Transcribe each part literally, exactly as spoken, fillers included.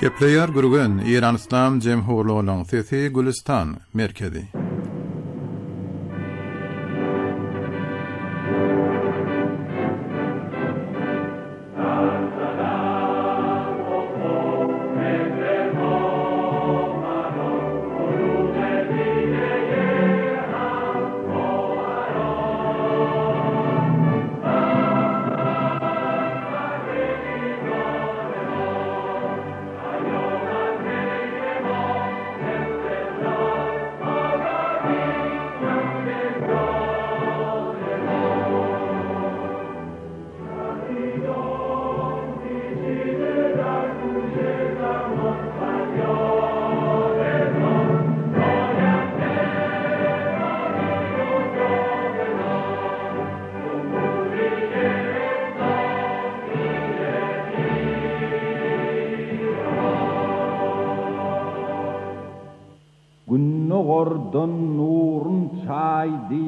Gepleyer gürgen İran İslam Cemhurluğu'nun sesi Gülistan merkezi. Günnogordan nurun çaydı,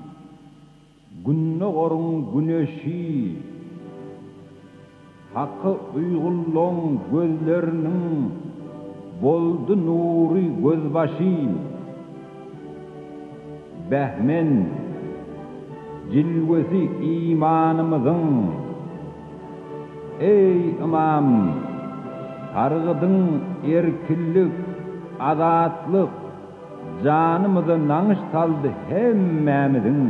günnogorun güneşi, hakkı uygulluğun gözlerinin boldu nuri gözbaşı, behmen cilvesi imanımızın, ey imam, targıdın erkillik, adatlık, canımızı nanış saldı hemmemizin.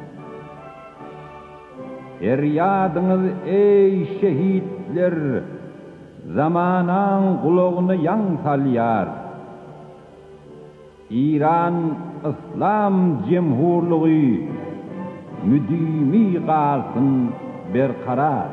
Feryadınız ey şehitler, zamanan kulağını yan salyar. İran İslam Cemhurluğu müdimi kalsın berkarar.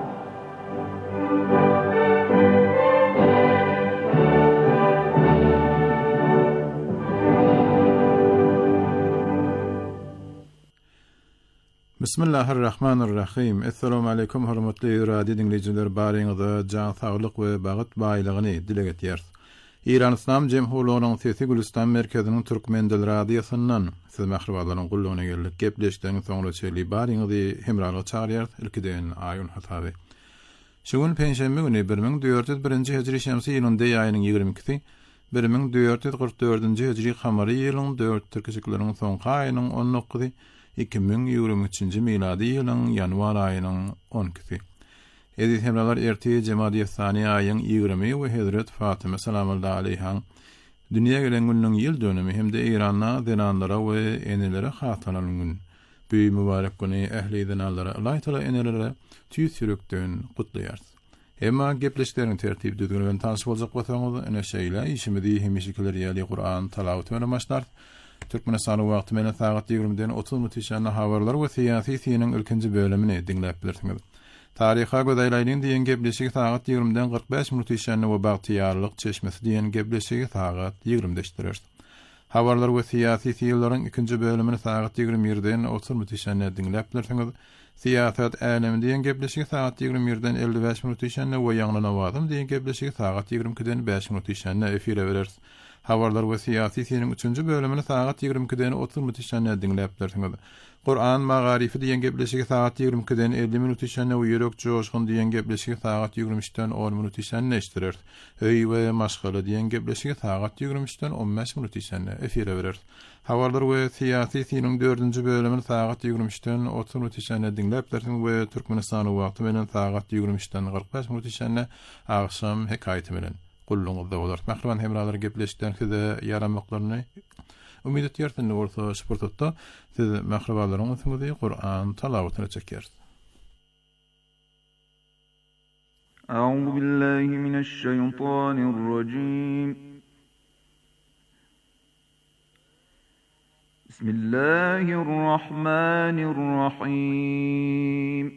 Bismillahirrahmanirrahim. Assalamu alaykum hormatly radio dinleyijiler, baryňyza jan saglyk we bagyt baýlygyny dile getýär. İran İslam Cemhurluğu'nun sesi Gülistan merkeziniň türkmen dil radiosundan siz mahruwalaryň gullugyna geldik. Gepleşdiň soňra çeli baryňyzy hemraly çagyrýar. Ilkiden aýyn hatawy. Şugun penşembe güni bir ming dört yüz birinji hijri şemsi ýylynyň ýaýynyň ýygrimi ikisi, bir ming dört yüz gyrk dördünji hijri kamary ýylynyň dört türkçekleriň soňky aýynyň on dokuzy, iki ming ýygrimi üçinji miladi ýylyň ýanwar aýynyň on ikisi. Edis hemralar erti Cemadiýet Sani aýynyň ýygrimi we Hazrat Fatyma salamullah alayha dünýä gelen günüň ýyl dönümi hemde Iranda zenanlara we enelere hatlanan gün. Bu mübarek güni ähli zenanlara Allah taala enelere tüý sürekden gutlaýar. Emma gepleşlerin tertibi düzgün bilen tanış boljak bolsaňyz ene şeýle işimizi hemişikiler ýaly Qur'an talawat bilen başlar. Türkmenistan wagty menen saat ýigrimiden otuz mutişanly habarlar we syýasy synyň ilkinji bölemini dinläp bilirsiňiz. Taryha gödäýläýän diýen gepleşik saat ýigrimden qırk beş mutişanly we bagtyýarlyk çeşmesi diýen gepleşik saat ýigrimde işleýär. Habarlar we syýasy syýallaryň ikinji bölemini saat ýigrim birden otuz mutişanly dinläp bilirsiňiz. Siýasat älemi diýen gepleşik saat ýigrim birden elli beş mutişanly we ýaňly nawazym diýen gepleşik saat ýigrim ikiden beş mutişanly efire bereriz. Habarlar we syýasy synyň üçünji bölemini saat ýigrim ikiden otuz mutişanly dinläp bilirsiňiz. Qur'an magarifi diýen gepleşik saat ýigrim ikiden elli mutişanly we ýürek joşgyn diýen gepleşik saat ýigrim üçden on mutişanly işleýär. Öý we maşgala diýen gepleşik saat ýigrim üçden on beş mutişanly efire berer. Habarlar we syýasy synyň dördünji bölemini saat ýigrim üçden otuz mutişanly dinläp bilirsiňiz we Türkmenistan wagty menen saat ýigrim üçden qırk beş mutişanly agşam hekaýaty bilen gulluňyzda bolar. Mahruwan hemralar gepleşikden size ýaramaklaryny umyt etýärsin bolsa sportda siz mahruwalaryň öňünde Qur'an talawatyny çekýär. A'udhu billahi mineşşeytanirracim. Bismillahirrahmanirrahim.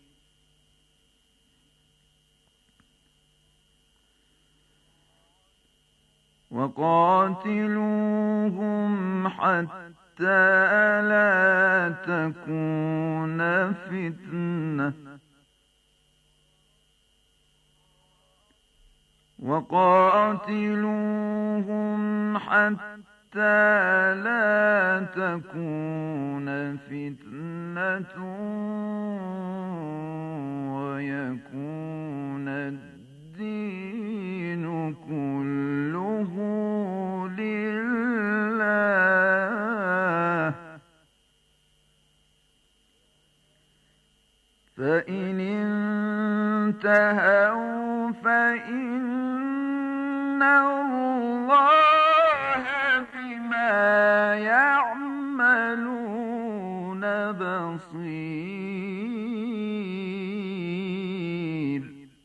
وَقَاتِلُوهُمْ حَتَّى لَا تَكُونَ فِتْنَةٌ وَقَاتِلُوهُمْ حَتَّى لَا تَكُونَ فِتْنَةٌ وَيَكُونَ الدِّينُ كله لله فإن انتهوا فإن الله بما يعملون بصير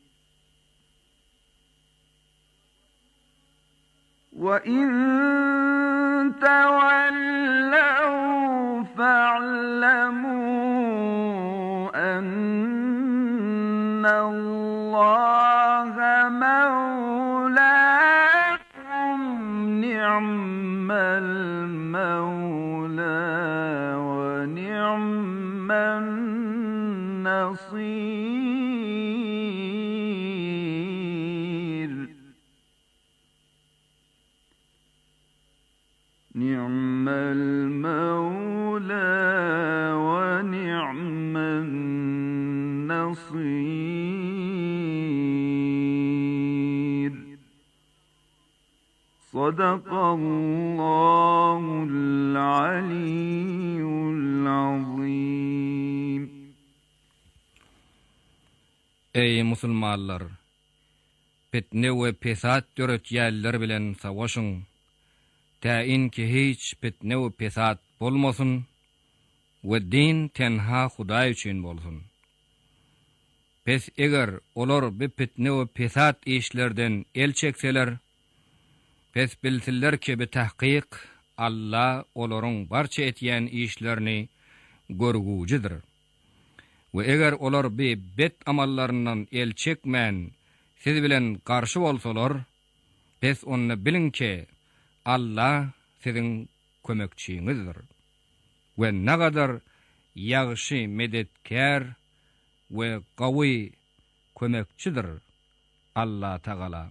وإن تولوا فاعلموا أن الله مولاكم نعم المولى ونعم النصير نعم المولى ونعم النصير صدق الله العلي العظيم. Ey musulmanlar, fitne we pesat dörek yerler bilen savaşın. Tayin ki hiç fitne we pesat bolmasın we din tenha Huday üçün bolsun. Pes eger olar bir fitne we pesat işlerden el çekseler, pes bilsiller ki bir tahqiq Allah oların barça etyen işlerini görgücüdür. Ve eger olar bir bet amallarından el çekmen siz bilen karşı bolsalar, pes onu bilin ki Allah sizin kömekçiňizdir. Ve ne kadar yağşı medetkar ve qawi kömekçidir Allah Teala.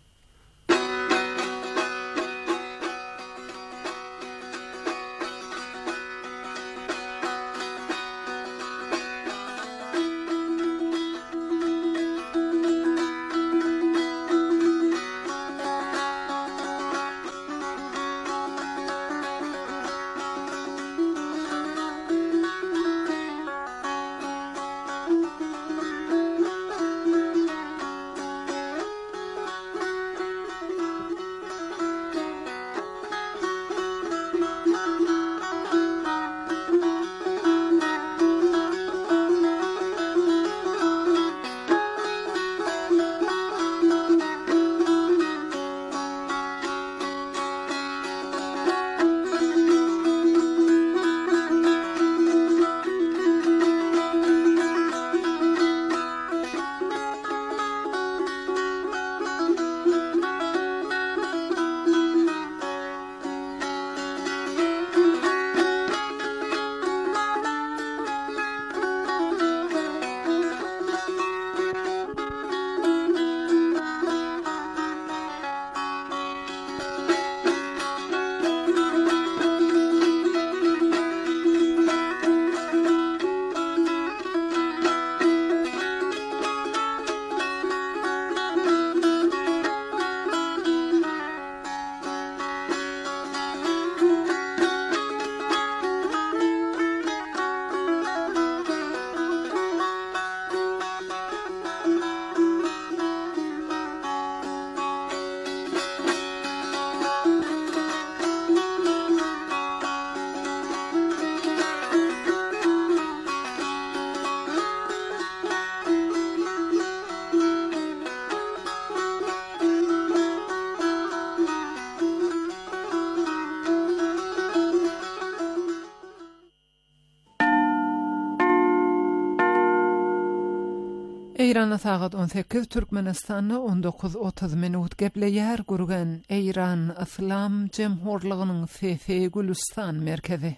İran'a saat on sekiz, Türkmenistan'da on dokuz otuz minut gepleyer gurgan İran İslam Cemhurluğu'nun Fefe Gülistan merkezi.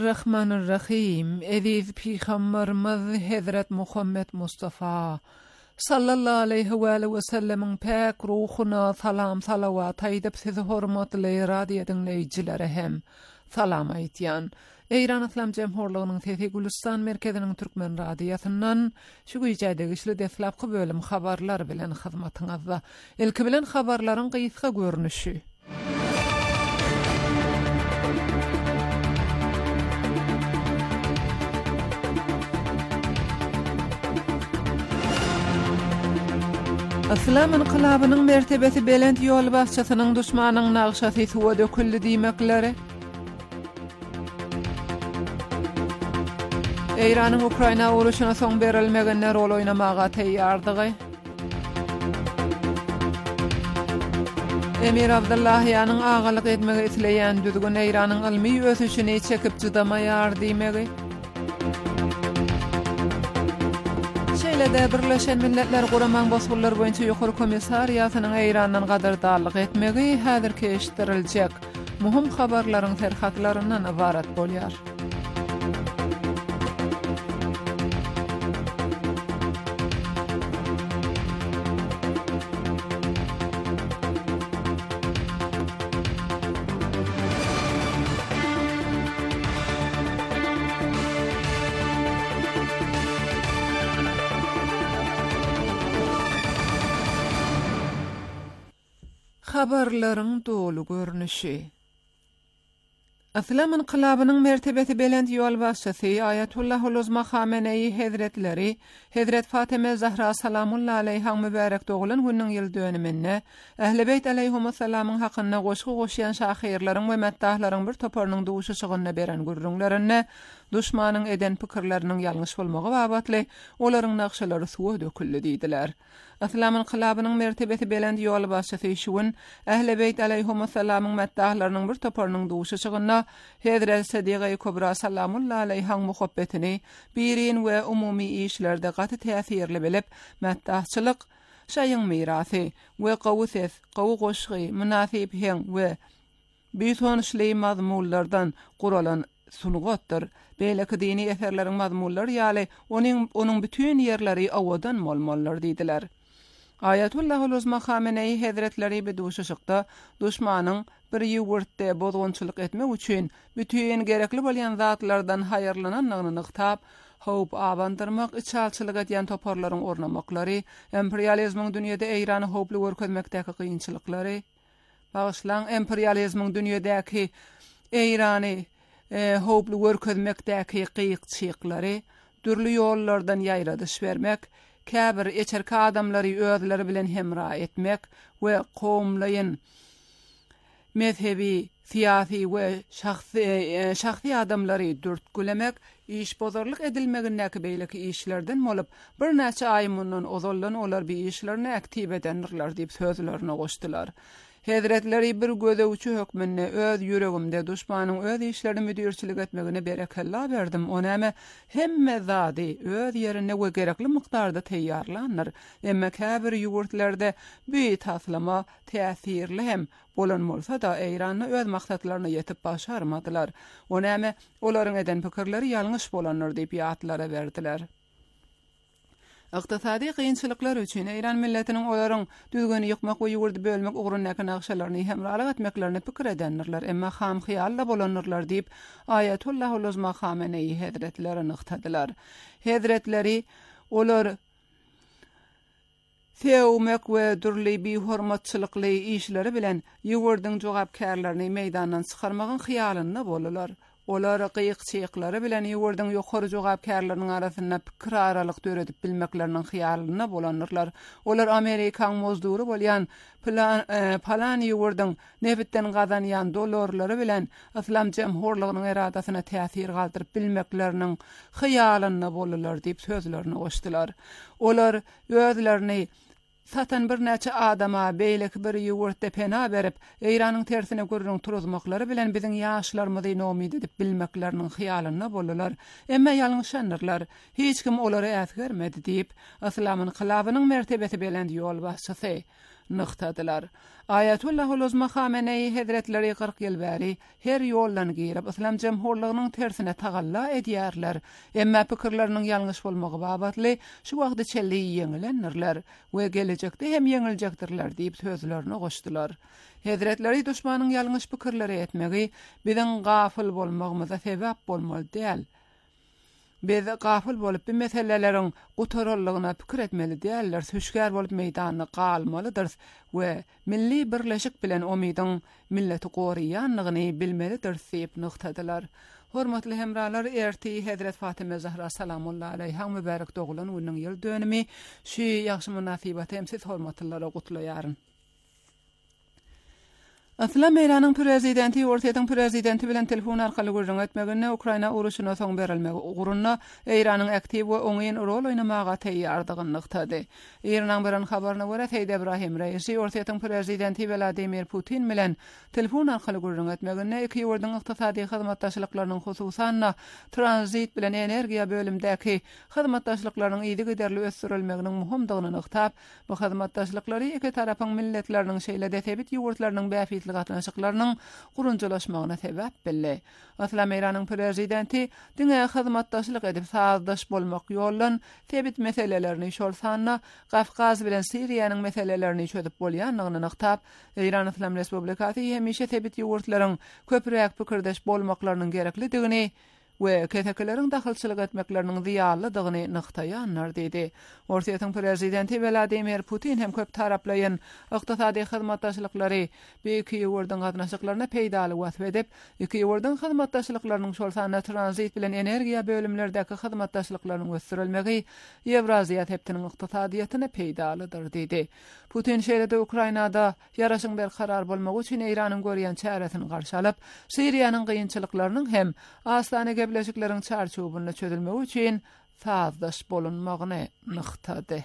Bismillahirrahmanirrahim. Aziz Peygamberimiz Hazret Muhammed Mustafa sallallahu aleyhi ve sellem'in pek ruhuna salam salavat aýdyp sizi hormatly radio dinleýijilere hem salam aýtýan. Eýran Islam Jemhurlygynyň Sesi Gülistan merkeziniň türkmen radiosynyň şu güýjäde güçli deflapky bölüm habarlar bilen hyzmatyňyzda. Ilki bilen habarlaryň gysga görnüşi. Islam inqilabynyň mertebesi belend ýol başçysynyň düşmanyň nagşasy suwa döküldi diýmekleri. Eýranyň Ukraina uruşuna soň berilmegenler rol oýnamaga teýýardygy. Emir Abdullahyanyň agalyk etmegi isleýän düzgün Eýranyň ilmi ösüşini çekip jydamaýar diýmegi. Şeýle-de Birleşen Milletler Guraman Bosgurlar boýunça ýokary komissariýatynyň Eýrandan gadardarlyk etmegi häzirki eşitdiriljek muhim habarlaryň terhatlaryndan ibarat bolýar. Habarlaryň dolu görnüşi. Islam inqilabynyň mertebesi belend ýol başçysy Ayatullah Uluzma Khamenei Hazretleri Hazret Fatime Zahra salamullahi aleyha mübarek doğulan günüň ýyl dönümine Ähli Beyt aleyhimussalamyň hakyna goşgy goşýan şahyrlaryň we meddahlaryň bir toparynyň duşuşygyna beren gurrunlaryny düşmanyň eden pikirleriniň ýalňyş bolmagy babatly olaryň nakşalary suwa döküldi diýdiler. Islam inqilabynyň mertebesi belend ýol başçysy şuwun Ähli Beyt aleyhimussalamyň meddahlarynyň bir toparynyň duşuşygyna Hazret Sadiqa Kubra salamullahi aleyha muhabbetini birin we umumy işlerde gaty täsirli bilip meddahçylyk şaýyň mirasy we gowses, gowy goşgy, münasip heň we büýtönüşli mazmunlardan guralan sunugotdur. Beýleki dini eserleriň mazmunlary ýaly onuň onuň bütün ýerleri awadan molmollar diýdiler. Ayatullah Uluzma Khamenei Hazretleri bir duşuşykda düşmanyň bir ýurtda bozgunçylyk etmek üçin bütün gerekli bolýan zatlardan haýyrlananyny nyktap, howp abandyrmak, içalçylyk edýän toparlaryň ornamaklary, imperializmiň dünýede Eýrany howply görkezmekdäki kynçylyklary, bagyşlan imperializmiň dünýedäki Eýrany e, howply görkezmekdäki gyýyk-çyklary, türli ýollardan ýaýradyş bermek, käbir eçerki adamlary özleri bilen hemra etmek we kowmlaryň mezhebi, siyasi we şahsy şahsy adamlary dürtgülemek, iş bozarlyk edilmegindäki beýleki işlerden bolup bir näçe aý mundan ozallan olar bir işlerini aktiv edenler diýip sözlerini goşdylar. Hazretleri bir gözewçi hökmünde öz yüregimde düşmanyň öz işlerini müdirçilik etmegine berekella berdim. Onäme hemme zady öz ýerine we gerekli mikdarda teýýarlanýar. Emma käbir ýurtlarda büýük taslama täsirli hem bolan bolsa da Eýranyň öz maksatlaryna ýetip başarmadylar. Onäme olaryň eden pikirleri ýalňyş bolanlar diýip ýatlara berdiler. Iqtisadi kynçylyklar üçin Eýran milletiniň olaryň düzgün ýykmak we ýurdy bölmek ugrundaky nakşalaryny hemralyk etmeklerini pikir edenler, emma ham hyýalla bolanlar diýip Ayatullah Uluzma Khamenei Hazretleri nyktadylar. Hazretleri olar sevmek we durly bir hormatçylykly işleri bilen ýurdyň jogapkarlaryny meýdandan çykarmagyň hyýalyna bolalar. Olar gyýyk-çyklary bilen ýurdyň ýokary jogapkarlarynyň arasynda pikir aralyk döredip bilmekleriniň hyýalyna bolanlar. Olar Amerikaň mozdury bolýan plan e, plan ýurdyň nebitden gazanýan dollarlary bilen Islam Jemhurlygynyň eradasyna täsir galdyryp bilmekleriniň hyýalyna bolalar diýip sözlerini goşdylar. Olar özlerini satan bir näçe adama beýleki bir ýurtda pena berip Eýranyň tersine görüň turuzmaklary bilen biziň ýaşlarymyzy nomid edip bilmekleriniň hyýalyna bolalar. Emma ýalňyşandylar. Hiç kim olary äsgermedi diýip Islam inqilabynyň mertebesi belend ýol başçysy nıqtadylar. Ayatullah Uluzma Khamenei Hazretleri kırk ýyl bäri her ýoldan girip İslam jemhurlygynyň tersine tagalla edýärler. Emma pikirleriniň ýalňyş bolmagy babatly şu wagtda çelli ýeňilenirler we gelecekde hem ýeňiljekdirler diýip sözlerini goşdylar. Hazretleri düşmanyň ýalňyş pikirleri etmegi biziň gafil bolmagymyza sebäp bolmaly däl. Biz gafil bolup bir meseleleriň gutarallygyna pikir etmeli däller, süşgär bolup meýdanyna galmalydyr we milli birleşik bilen omydyň milleti goraýanlygyny bilmelidir diýip nyktadylar. Hormatly hemralar, erti Hazret Fatime Zahra salamullahi aleyha mübarek doğulan günüň ýyl dönümi şu ýaxşy munasybat hem siz hormatlylara gutlaýaryn. Aslam Eýranyň prezidenti Ortaýatyň prezidenti bilen telefon arkaly görüşmek etmegine Ukraina uruşyna soň berilmegi ugurunda Eýranyň aktiv we oňyn rol oýnamaga teýýardygyny nykdy. Eýranyň bilen habaryna görä Seyid Ibrahim Reisi Ortaýatyň prezidenti Vladimir Putin bilen telefon arkaly görüşmek etmegine iki ýurduň ykdysady hyzmatdaşlyklarynyň hususan tranzit bilen energiýa bölümdäki hyzmatdaşlyklarynyň ýygy giderli ösdürilmeginiň muhimdygyny nykdap, bu hyzmatdaşlyklary iki tarapyň milletleriniň şeýle tebit ýurtlarynyň bäfit gatnaşyklarynyň gurunjylaşmagyna sebäp bildi. Aslam Eýranyň prezidenti diňe hyzmatdaşlyk edip saazdaş bolmak ýollan tebit meselelerini şolsanna Gafgaz bilen Siriýanyň meselelerini çözüp bolýanlygyny nykdap, Eýran Islam Respublikasy hemişe tebit ýurtlaryň köprek pikirdeş bolmaklarynyň gereklidigini we ketekelerin dahilçilik etmeklerinin ziyarlıdygyny nyktaýanlar dedi. Ortaýatyň prezidenti Vladimir Putin hem köp taraplayan ykdysady hyzmatdaşlyklary bir iki ýurduň gatnaşyklaryna peýdaly wasf edip, iki ýurduň hyzmatdaşlyklarynyň şolsana tranzit bilen energiýa bölümlerdäki hyzmatdaşlyklarynyň ösdürilmegi Ewraziýa tepdiniň ykdysadyýatyna peýdalydyr dedi. Putin şeýle-de Ukrainada ýaraşyň berkarar bolmagy üçin Eýranyň görýän çäresini garşy alyp, Siriýanyň gynçylyklarynyň hem Aslany Gebleşikleriň çarçubuny çözülmegi üçin saazdaş bolunmagyny nykdy.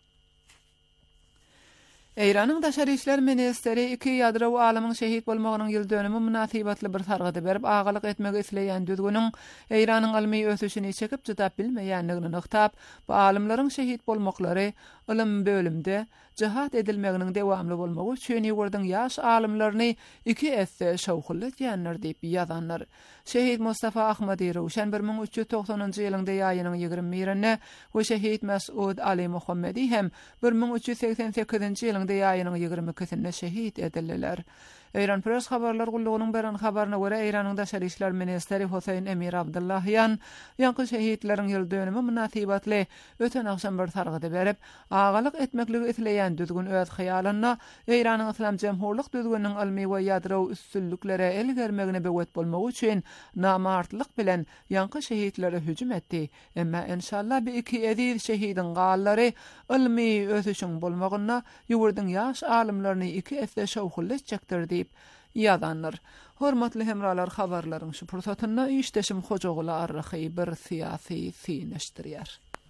Eýranyň daşary işler ministeri iki ýadrowy alymyň şehit bolmagynyň ýyl dönümi munasybatly bir sargady berip agalyk etmegi isleýän düzgünüň Eýranyň ilmi ösüşini çekip jytap bilmeýänligini nykdap, bu alymlaryň şehit bolmaklary ilim bölümde cihat edilmeginiň dewamly bolmagy üçin ýurduň ýaş alymlaryny iki esse şowkuly diýenler diýip ýazanlar. Şehit Mustafa Ahmady Rowşan bir ming üç ýüz toksanyňjy ýylyň ýaýynyň ýygrimi birinde we şehit Mesud Ali Muhammedi hem bir ming üç ýüz seksen sekizinji ýylyň ýaýynyň ýygrimi ikisinde şehit edildiler. Eýran Press habarlar gullugynyň beran habaryna görä Eýranyň daşary işler ministeri Hosein Emir Abdullahyan ýanky şehitleriň ýyl dönümi munasybatly öten akşam bir sargady berip, agalyk etmekligi isleýän düzgün öz haýalyna Eýranyň Islam Jemhurlyk düzgüniniň ilmi we ýadrowy üstünliklere el germegine bewet bolmagy üçin namartlyk bilen ýanky şehitlere hüjüm etdi. Emma inşallah bir iki ediz şehidin gallary ilmi ösüşüň bolmagyna ýurduň ýaş alymlaryny iki esle şowkulyçjakdyr diýip ýazanlar. Hormatly hemralar, habarlaryň şu pursatyna işdeşim Hojagoly arrahy bir syýasy syneşdirýär.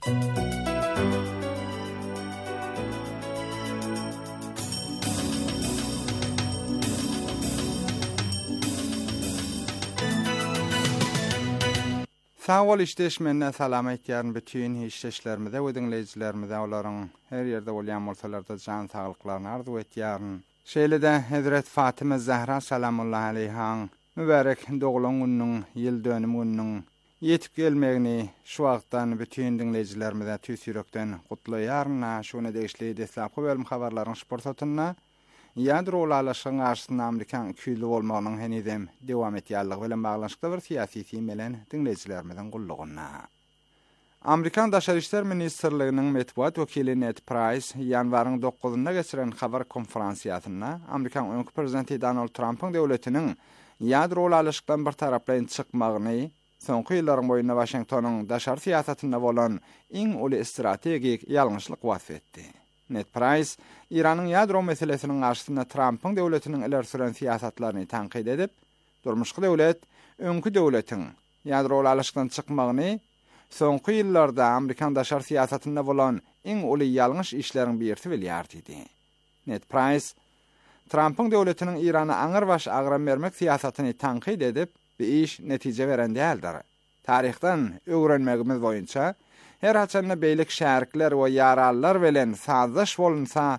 Sağ ol işdeşmenine salam aýtýaryn bütün işdeşlerimize we dinleýijilerimize olaryň her ýerde bolýan bolsalarda jan saglyklaryny arzu etýäryn. Şeýle-de Hazret Fatime Zahra salamullahi aleyha mübarek doğulan günüň ýyl dönümi günüň ýetip gelmegini şu wagtdan bütün dinleýijilerimize tüs ýürekden gutlaýaryn. Şonu degişli deslapy bölüm habarlaryň şportatyna ýadrowy alaşyň arşyna Amerikan küýli bolmagynyň henizem dewam etýärligi bilen baglanşykda bir syýasy film bilen dinleýijilerimizden gullugyna. Amerikan Daşary işler Ministerliginiň metbuat wekili Ned Price ýanwaryň dokuzyna geçiren habar konferensiýasyna Amerikan öňkü prezidenti Donald Trump'yň döwletiniň ýadrowy alaşykdan bir taraplaýyn çykmagyny, soňky ýyllaryň boýunda Washingtonyň daşary siýasatyna bolan iň uly strategik ýalňyşlyk wasf etdi. Ned Price, İran'ın ýadro meselesiniň garşysynda Trump'yň döwletiniň ileri süren siýasatlaryny tanqid edip, durmuşky döwlet, öňkü döwletiň ýadro alaşykdan çykmagyny, soňky ýyllarda Amerikan daşary siýasatyna bolan iň uly ýalňyş işleriň birisi bilýär diýdi. Ned Price, Trump'yň döwletiniň İrana aňyr baş agram bermek siýasatyny tanqid edip, bu iş netije beren däldir. Tarihden öwrenmegimiz boýunça her haçanna beýlik şärikler we ýarallar bilen sazdaş bolunsa,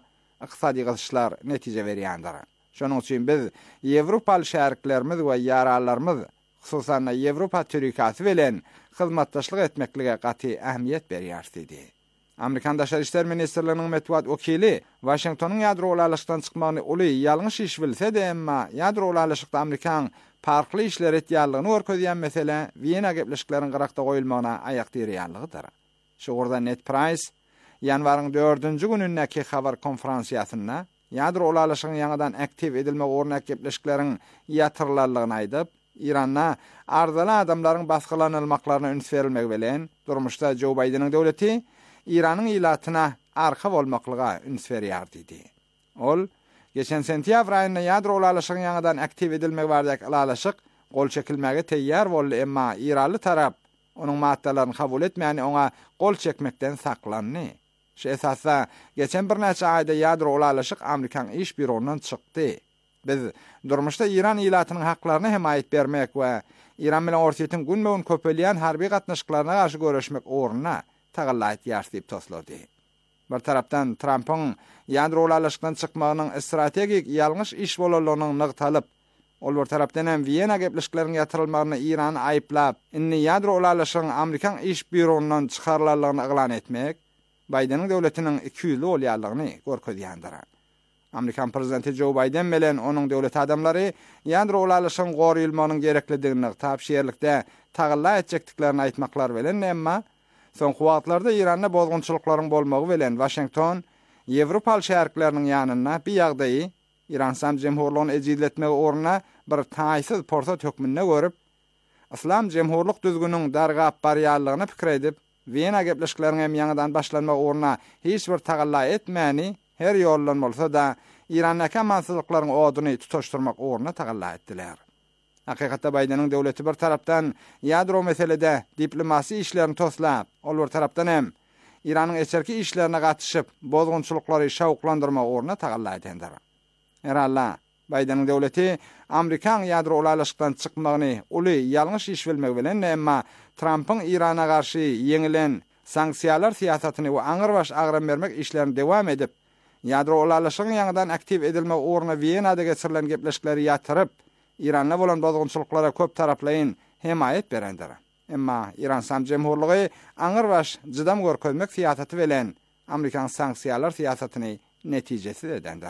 iqtisadi gyzyşlar netije berýändir. Şonuň üçin biz Ýewropaly şäriklerimiz we ýaralarymyz, hususan Ýewropa türkasy bilen hyzmatdaşlyk etmeklige gaty ähmiýet berýär dedi. Amerikan Daşary işler ministrliginiň metbuat wekili Washingtonyň ýadro ulalyşykdan çykmagyny uly ýalňyş iş bilse de, emma ýadro ulalyşykda Amerikan farklı işler etýärligini görkezýän mesele Wiener gepleşikleriniň gyrakda goýulmagyna aýak dirýärligidir. Şurada Ned Price ýanwaryň dördünji günündäki habar konferensiýasynda ýadro ulalyşygyň ýangadan aktiv edilmek ornak gepleşikleriň ýatyrlarlygyny aýdyp, İranna arzaly adamlaryň basgylanylmaklaryna üns berilmegi bilen durmuşda Joe Biden'in döwleti İranyň ilatyna arka bolmaklyga üns berýär dedi. Ol geçen sentýabr aýynda ýadro ulalyşygyň ýangadan aktiv edilmegi bardak alalyşyk gol çekilmäge teýýar boldy, emma İranly tarap onuň maddalaryny kabul etmäni oňa gol çekmekden saklandy. Şu esasda geçen bir näçe aýda ýadro ulalyşyk Amerikan iş bürondan çykdy. Biz durmuşda İran ilatynyň haklaryna hemaýet bermek we İran bilen ortaýytyň günmegin köpelýän harby gatnaşyklaryna garşy görüşmek orna tagallayt ýarsyp toslady. Bir tarapdan Trump'ın ýadro ulalyşykdan çykmagynyň strategik ýalňyş iş bolanynyň nygtalyp, ol bir tarapdan hem Wiener gepleşikleriniň ýatyrylmagyny İran aýplap, inni ýadro ulalyşygyň Amerikan iş bürondan çykarlarlygyny eglan etmek, Biden'in döwletiniň iki ýüzli bolýarlygyny görkezýändir. Amerikan prezidenti Joe Biden bilen onuň döwlet adamlary ýadro ulalyşygyň goýulmagynyň gereklidigini tapşyrykda tagalla etjekdiklerini aýtmaklar bilen, emma soňky wagtlarda Iranda bozgunçylyklaryň bolmagy bilen Washington Ýewropaly şärikleriniň ýanyna bir ýagdaýy İran Sam Jemhurlygyny ejizletmek orna bir taýsyz portat hökmüne görüp, İslam Jemhurlyk düzgünüň dargap barýarlygyny pikir edip, Wiener gepleşikleriniň ýangydan başlanmak orna hiç bir tagalla etmäni her ýollan bolsa da İranyň mansızlyklaryň oduny tutaşdyrmak orna tagalla etdiler. Hakykatda Biden'in döwleti bir tarapdan ýadro meselede diplomasi işlerini toslap, ol bir tarapdan hem İranyň eçerki işlerine gatyşyp bozgunçylyklary şawklandyrma orna tagalla etdiler. Heralla Biden'in döwleti Amerikan ýadro ulalyşykdan çykmagyny uly ýalňyş iş bilmek bilen, emma Trump'ın İran'a garşy ýeňilen sanksiýalar siýasatyny we aňyrbaş agram bermek işlerini dewam edip, ýadro ulalyşygyň ýangydan aktiv edilmek orna Wiena'da geçirilen gepleşikleri ýatyryp, İranla bolan bozgunçylyklara köp taraplaýyn hemaýet berendir. Emma İran Sam Jemhurlygy aňyrbaş jydam görkezmek siýasaty bilen Amerikan sanksiýalar siýasatyny netijesi edendir.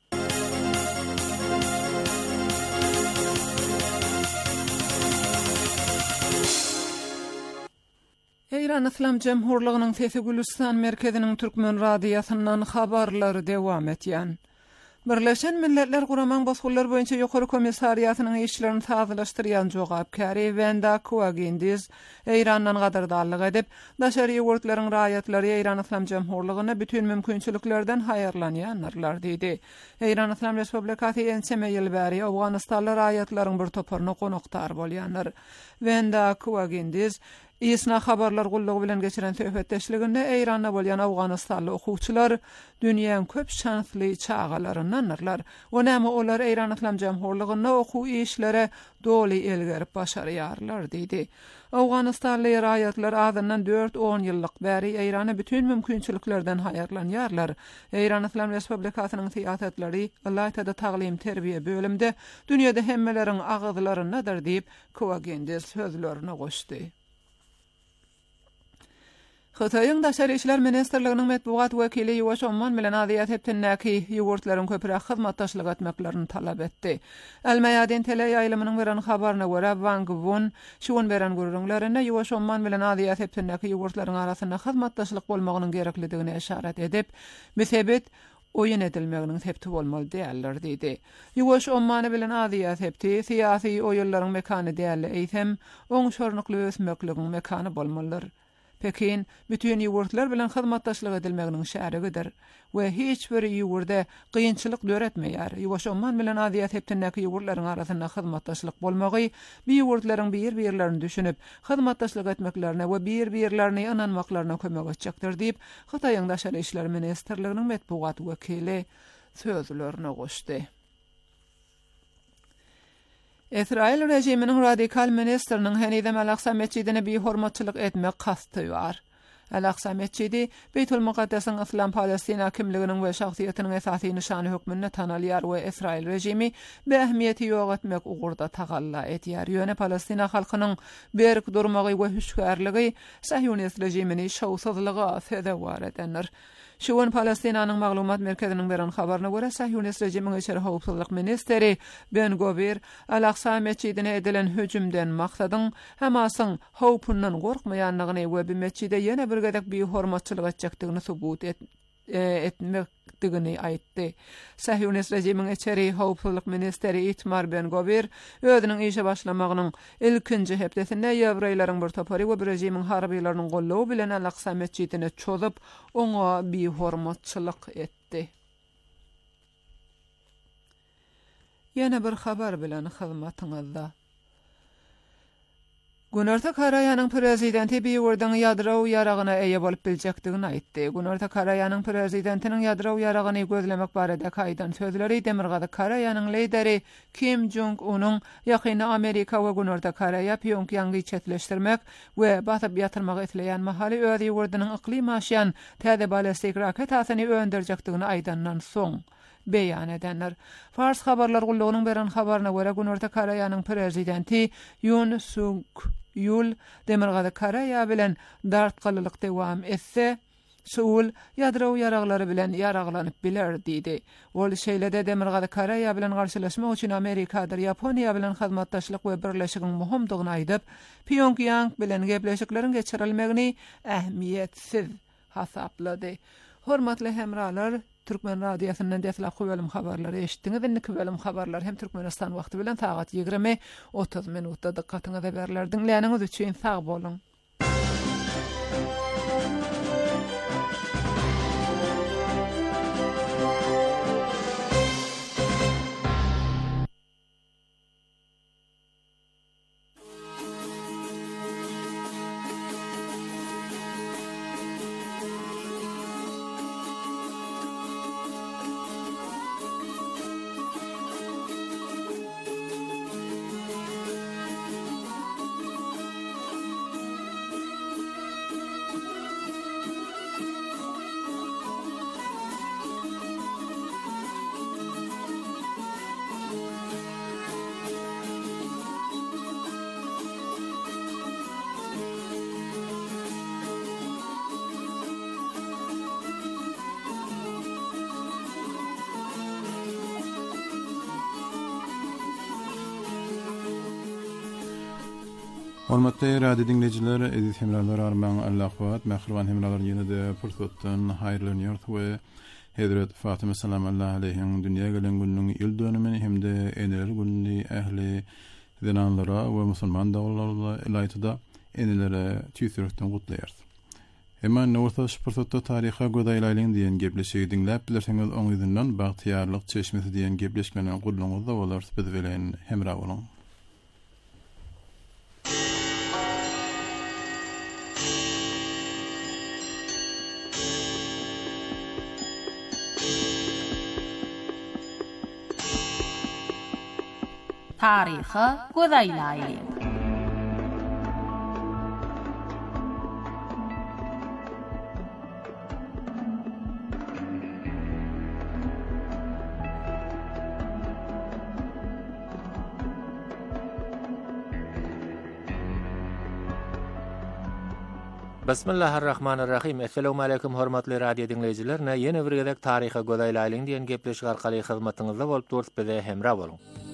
İran İslam Cemhurlygynyň Sesi Gülistan merkeziniň türkmen radiýasyndan habarlary dewam etýän. Birleşen Milletler Guraman Bozgullar boýunça ýokary komissariýatynyň işlerini tazylaşdyrýan jogapkary Wenda Kuagindiz İrandan gadardarlyk edip, daşary ýurtlaryň raýatlary İran İslam Cemhurlygyna bütün mümkinçiliklerden haýyrlanýanlar diýdi. İran İslam Respublikasy enseme ýyl bäri Awganistanly raýatlaryň bir toparyna konoktar bolýanlar. Wenda Kuagindiz İsna habarlar gullugy bilen geçiren söhbetdeşliginde Eýranda bolýan Awganistanly okuwçylar dünýäň köp şansly çağalaryndanlar. O näme olar Eýran İslam Jemhurlygyna okuw işlere doly elgerip başarýarlar diýdi. Awganistanly raýatlar azyndan dört on ýyllyk bäri Eýrana bütün mümkinçiliklerden haýyrlanýarlar. Eýran İslam Respublikasynyň siýasatçylary Alaytada taglim terbiýe bölümde dünýede hemmeleriň agyzlaryndadyr diýip Kuwagendiz sözlerini goşdy. Xitoyň Daşary işler ministrliginiň metbuat wekili Ýuwaş Omman bilen adyat hepdinäki ýurtlaryň köpürak hyzmatdaşlyk etmeklerini talap etdi. Al-Mayadin tele ýaýlymynyň beren habaryna görä Wang Won şuň beren gurulňlarynda Ýuwaş Omman bilen adyat hepdinäki ýurtlaryň arasynda hyzmatdaşlyk bolmagynyň gereklidigine işaret edip, mesebet oýun edilmeginiň septi bolmaly diýerler diýdi. Ýuwaş Omman bilen adyat hepdi siýasy oýunlaryň mekany diýerli eýsem, oň şornukly ösmekligiň mekany bolmalydyr. Pekin bütün ýurtlar bilen hyzmatdaşlyk edilmeginiň şäherdidir we hiç bir ýurtda kynçylyk döretmeýär. Ýuwaş Omman bilen adyat hepdinäki ýurtlaryň arasynda hyzmatdaşlyk bolmagy bir ýurtlaryň bir-birlerini düşünüp hyzmatdaşlyk etmeklerine we bir-birlerini inanmaklaryna kömek etjekdir diýip Xitoyň Daşary işler ministrliginiň metbuat wekili sözlerini goşdy. İsrail rejiminiň radikal ministriniň Henide Malaxa meçidine bir hormatçylyk etmek kasty bar. Al-Aqsa Mescidi Beytul Muqaddas'ın İslam Palestina kimliginin we şahsiyetinin esasy nişany hökmünde tanalýar we Israil rejimi bu ähmiýeti ýok etmek ugurda tagalla etýär. Ýöne Palestina halkynyň berik durmagy we hüşgärligi Sahyonist rejimini şowsuzlyga sebäp edenler. Şuwan Palestinanyň maglumat merkeziniň beren habaryna görä Sahyonist rejimiň içeri howpsuzlyk ministeri Ben Gvir Al-Aqsa mescidine edilen hüjümden maksadyň Hamasyň howpundan gorkmaýanlygyny we bu mescide ýene bir gedek bir hormatçylyk etjekdigini subut et, e, etmekdigini aýtdy. Sahyonist rejimiň içeri howpsuzlyk ministeri Itmar Ben Gvir özüniň işe başlamagynyň ilkinji hepdesinde ýewreýleriň bir topary we bir rejimiň harbylarynyň gollawy bilen Al-Aqsa mescidine çözyp oňa bir hormatçylyk etdi. Ýene bir habar bilen hyzmatyňyzda. Günorta Karaýanyň prezidenti Biýurdyň ýadrow ýaragyna eýe bolup biljekdigini aýtdy. Günorta Karaýanyň prezidentiniň ýadrow ýaragyny gözlemek barada kaýdan sözleri Demirgazy Karaýanyň lideri Kim Jong-unyň ýakyny Amerika we Günorta Karaýa Pyongyang'y çetleşdirmek we batyp ýatyrmak etleýän mahaly öz ýurdunyň iklim aşyan täze balistik raket asyny önderjekdigini aýdandan soň beýan edenler. Fars habarlar gullugynyň beren habaryna görä Günorta Karaýanyň prezidenti Yoon Suk Yul Demirgazy Karaýa bilen dartgalylyk dewam etse, Suul ýadrow ýaraglary bilen ýaraglanyp biler diýdi. Ol şeýlede Demirgazy Karaýa bilen garşylaşmak üçin Amerikadyr Ýaponiýa bilen hyzmatdaşlyk we birleşigiň muhimdygyny aýdyp, Pyongyang bilen gepleşikleriň geçirilmegini ähmiýetsiz hasaplady. Hormatly hemralar, Türkmen radiosynyň deslap bölüm habarlary eşitdiňiz. Indi bölüm habarlar hem Türkmenistan wagty bilen saat ýygrimi otuz minutda dikkatyňyza berler. Dinleýäniňiz üçin sag bolun. Hormatly radio dinleyijiler, aziz hemralar, arman Allahwat, mähriban hemralar ýene-de pursatdan haýrlanýar we Hazrat Fatıma sallallahu aleyhiň dünýä gelen günüň ýyl dönümini hemde eneler gününi ähli zinanlara we musulman daglaryna ilaýtyda enelere tüýsürekden gutlaýar. Hemen nortaş pursatda taryha godaýlaýlyň diýen gepleşigi dinläp bilerseňiz oň ýüzünden bagtyýarlyk çeşmesi diýen gepleşmeni gurulmaňyzda bolar, biz bilen hemra bolun. Taryha godaýlaýlyň. Bismillahirrahmanirrahim. Assalamu alaykum hormatly radio dinleyijiler. Ýene bir gezek taryha godaýlaýlyň diýen gepleşik arkaly hyzmatyňyzda bolup durýar, bize hemra bolun.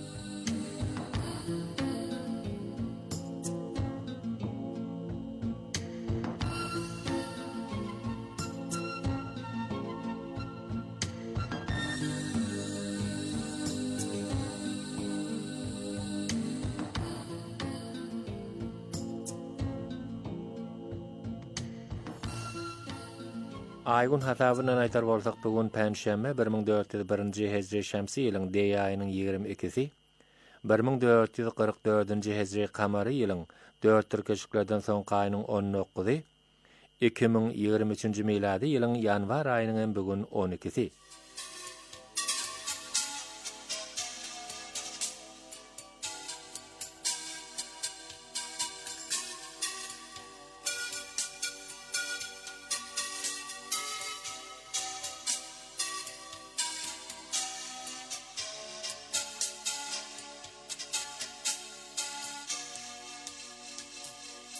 Aýgun hasabynyň aýtar bolsak, bugun Pänşembe bir ming dört ýüz birinji hejri şämsi ýylyň D aýynyň ýygrimi ikisi, bir ming dört ýüz kırk dördünji hejri kamary ýylyň dört türkeşiklerden soňky aýynyň on dokuzy, iki ming ýygrimi üçinji miladi ýylyň ýanwar aýynyň bugun on ikisi.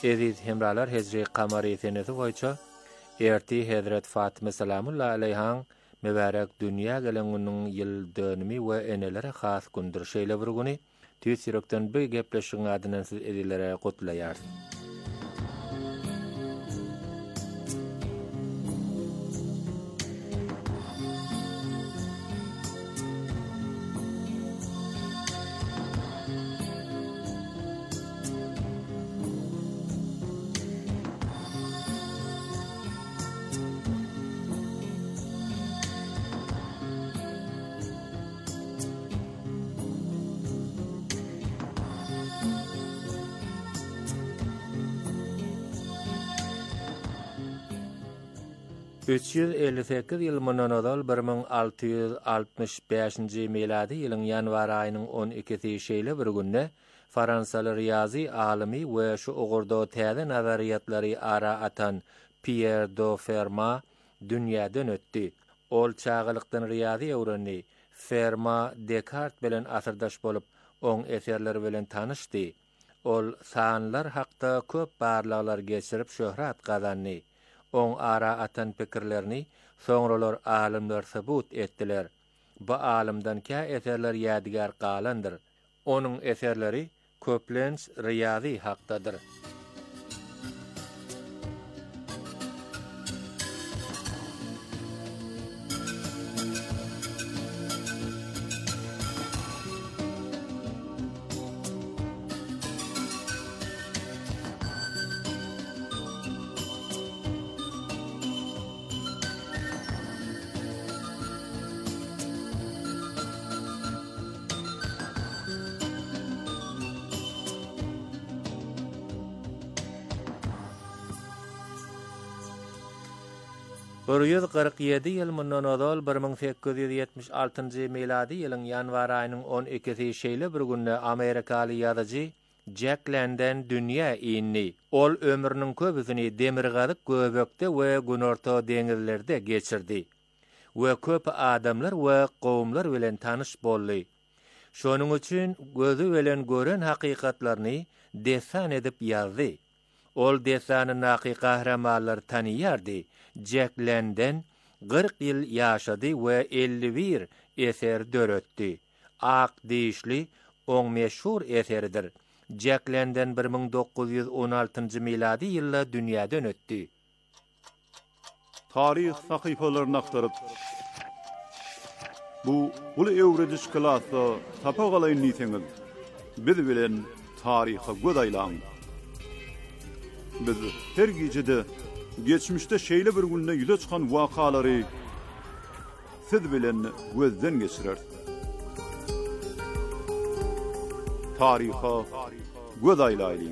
Eziz hemralar Hicri kamari senesi boyunca erti Hazret Fatıma salamullahi aleyha mübarek dünya geleninin yıl dönümü ve enelere has gündür şeýle bir güni tüýs ýürekden bir gepleşiň adynan siz edilere gutlaýar. üç yüz elli sekiz ýyl mundan ozal bir ming alty ýüz altmyş beşinji miladi ýylyň ýanwar aýynyň on ikisi şeýle bir günde Fransaly riýazy alimy we şu ugurda täze nazariýatlary ara atan Pierre de Fermat dünýäden ötdi. Ol çağılykdan riýazy öwrenni Fermat Descartes bilen asyrdaş bolup oň eserleri bilen tanışdy. Ol sanlar hakda köp barlyklar geçirip şöhrat gazandy. On ara atan pikirlerini soňralar alimler sebut etdiler. Bu alimdan kä eserler ýadigar galandyr. Onuň eserleri köplenç riýazy hakdadyr. bir yüz kırk ýedi ýyl mundan ozal bir ming sekiz ýüz ýetmiş altynjy miladi ýylyň ýanwar aýynyň on ikisi şeýle bir günde Amerikaly ýazyjy Jack London dünýä ýyny. Ol ömrüniň köpüsini demirgazyk göbekde we günorta deňizlerde geçirdi. We köp adamlar we gowumlar bilen tanyş boldy. Şonuň üçin gözü bilen gören hakykatlaryny desan edip ýazdy. Ol desanyň naky kahramanlary tanýardy. Jack London kırk ýyl ýaşady we elli bir eser döretdi. Ak diýişli oň meşhur eseridir. Jack London bir ming dokuz ýüz on altynjy miladi ýylda dünýäden ötdi. Tarih sahypalaryny aktaryp bu uly öwrediş klasy tapagalyň niýetiňiz biz bilen taryha godaýlan. Biz her gecede geçmişte şeýle bir günde ýüze çykan wakalary siz bilen gözden geçirer. Taryha godaýlaýly.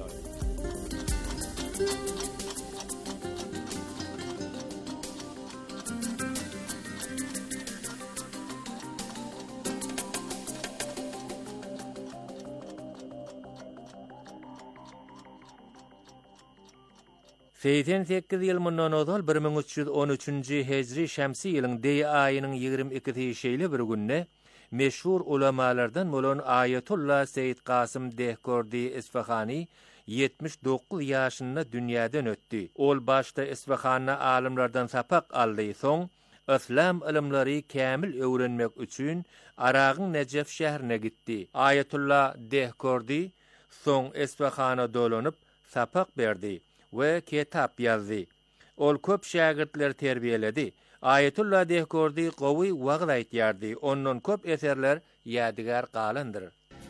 seksen sekiz ýyl mundan ozal bir ming üç ýüz on üçinji hejri şämsi ýylyň D aýynyň ýygrimi ikisi şeýle bir günde meşhur ulamalardan bolan Ayetullah Seyyid Kasım Dehkordi Isfahani yetmiş dokuz ýaşynda dünýäden ötdi. Ol başda Isfahanyna alimlerden sapak aldy, soň İslam ilimleri kämil öwrenmek üçin Aragyň Nejef şäherine gitdi. Ayetullah Dehkordi soň Isfahana dolanyp sapak berdi we kitap ýazdy. Ol köp şägirtler terbiýeledi. Ayetullah Dehkordi gowy wagt aýtýardy. Ondan köp eserler ýadigar galandyr.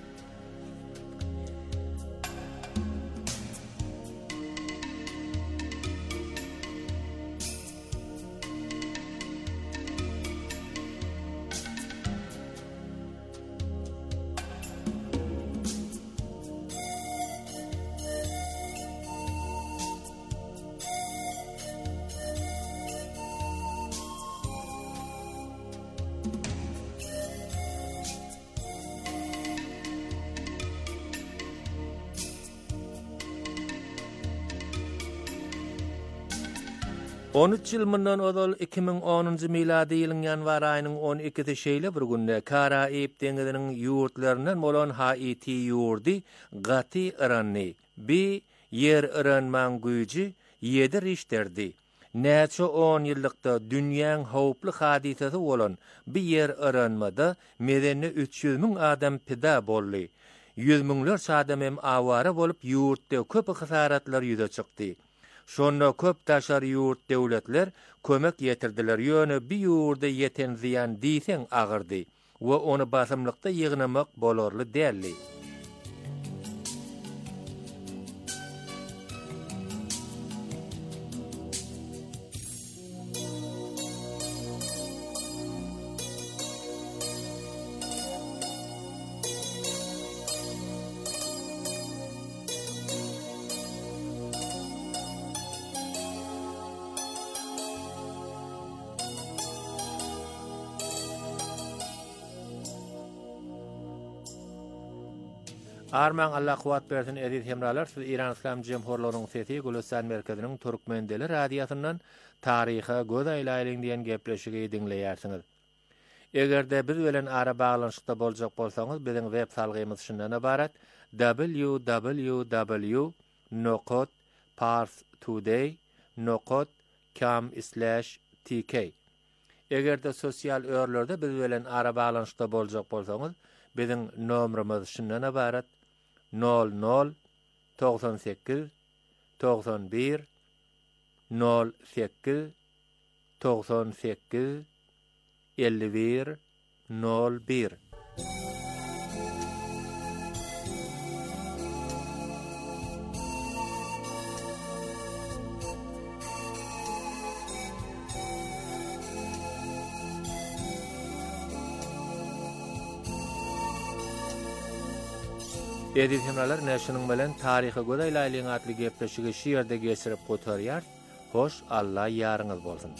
on üç ýyl mundan ozal iki ming onunjy miladi ýylyň ýanwar aýynyň on ikisi şeýle bir günde Karaib deňiziniň ýurtlaryndan bolan Haiti ýurdy gaty Iranny bi yer öğrenmen güýji ýedi Richterdi. Näçe on ýyllykda dünýäň howply hadisesi bolan bir yer öğrenmede medeni üç yüz ming adam pida boldy. yüz miňlerçe adam hem awara bolup ýurtda köp hasaratlar ýüze çykdy. Şonda köp taşar ýurt döwletler kömek ýetirdiler. Ýöne bir ýurda ýeten ziýan diýsen agyrdy we onu basymlykda ýygnamak bolarly däldi. Arman Allah kuwat bersin edit hemralar, siz İran İslam Jemhurlarynyň sesi Gülistan merkeziniň Türkmendeli radiýasyndan taryha göz aýlaýlyň diýen gepleşigi dinleýärsiňiz. Egerde biz bilen ara baglanşykda boljak bolsaňyz, biziň web salgymyz şundan ibarat: w w w nokta parstoday nokta com slash t k. Egerde sosial örlerde biz bilen ara baglanşykda boljak bolsaňyz, biziň nomerimiz şundan ibarat: nol nol doksan sekiz doksan bir nol sekiz doksan sekiz elli bir nol bir. Edit hemralar näşiniň bilen taryhy göz aýlaýlyň atly gepleşigi şiýerde geçirip gotarýar. Hoş, Allah ýaryňyz bolsun.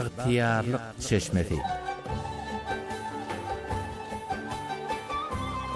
Bagtiyarlyk çeşmesi.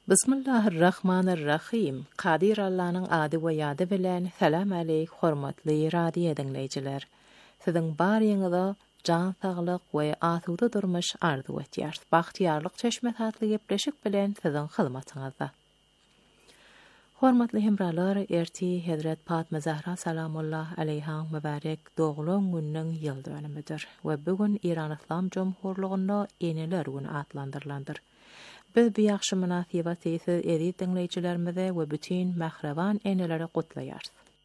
Bismillahirrahmanirrahim. Qadir Allah'ın adı we ýady bilen salam aleyk hormatly radio dinleýijiler. Siziň barýyňyza jan saglyk we asuda durmuş arzu etýär. Bagtýarlyk çeşme tatly gepleşik bilen siziň hyzmatyňyzda. Hormatly hemralar, erti Hazret Fatma Zahra salamullah aleyha mübarek doğulan günüň ýyl dönümidir we bugün İran İslam Jomhurlygyna eneler günü atlandyrlandyr. Biz bu ýaxşy munasabaty eri dinleýijilerimize we bütün mahrawan enelere gutlaýar.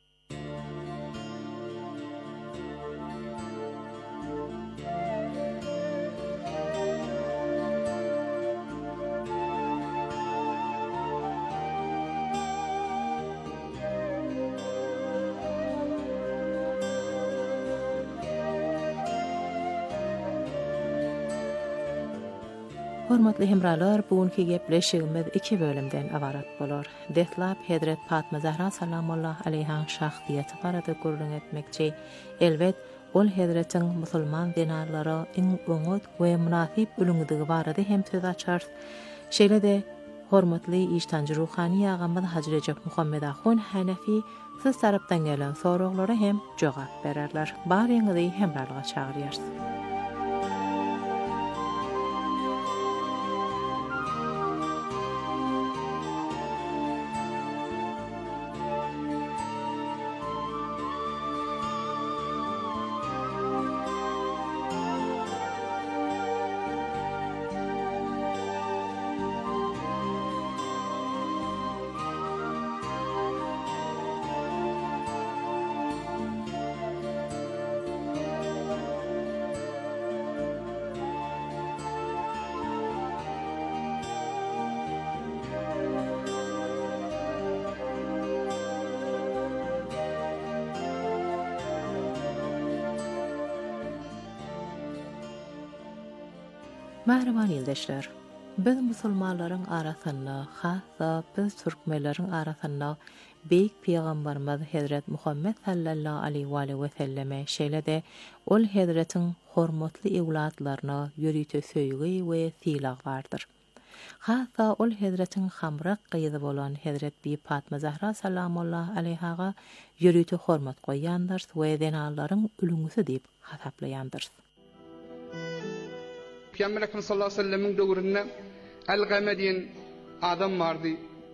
Hormatly hemralar, bugünkü gepleşigimiz iki bölümden ibaret bolar. Detlap Hazret Fatma Zahra salamullah aleyha şahsiýeti barada gurrun etmekçi. Elbet, ol Hazretin musulman dinarlara iň öňüt we munasip uluňydygy barada hem söz açar. Şeýle-de hormatly iştanjy ruhani agamy Hacı Recep Muhammed Ahun Hanefi siz tarapdan gelen soraglara hem jogap bererler. Barýyňyzy hemralyga çagyrýar. Mahraman ýoldaşlar, biz musulmanlaryň arasynda, hassa biz türkmenleriň arasynda beýik peýgamberimiz Hazret Muhammed sallallahu aleyhi we selleme şeýle-de ol Hazretiň hormatly ewlatlaryna ýörüýte söýgi we silag bardyr. Hassa ol Hazretiň hamrak gyzy bolan Hazret Bi Fatma Zahra salamullah aleyhaga ýörüýte hormat goýandyr we denalaryň uluňysy diýip hasaplaýandyr. Peygamber Efendimiz sallallahu aleyhi ve sellem'in döwründe El-Game diýen adam bardy.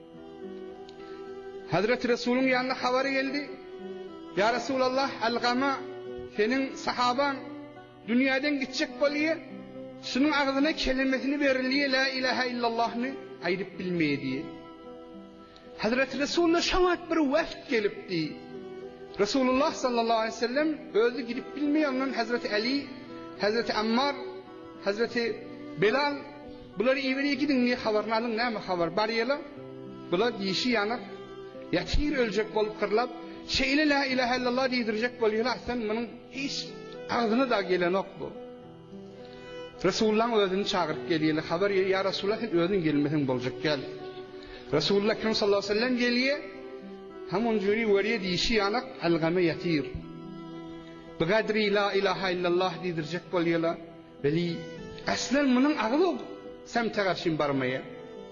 Hazreti Resulüň ýanyna habar geldi. Ya Resulallah, El-Game seniň sahaban dünýäden gitjek bolýar. Şunun agzyna kelimesini berilýär, la ilahe illallahny aýdyp bilmedi. Hazreti Resulüne şaňat bir wagt gelipdi. Resulullah sallallahu aleyhi ve sellem özü gidip bilmeýänler Hazreti Ali, Hazreti Ammar, Hazreti Bilal bular evine gidin diye habarını alın, näme habar barýarlar? Bular diýişi ýanyk ýatyr öljek bolup kırlap, şeýle la ilahe illallah diýdirjek bolýarlar. Sen munyň hiç agzyna da gelenok bu. Resulullah özüni çagyryp gelýär, habar ya Resulullah sen özüň gelmesiň boljak gel. Resulullah sallallahu aleyhi ve sellem gelýär. Hamun jüri weriýe diýişi ýanyk El-Game ýatyr. Bu gadri la ilahe illallah diýdirjek bolýarlar. Beli aslan munyň agly semte garşyn barmaya.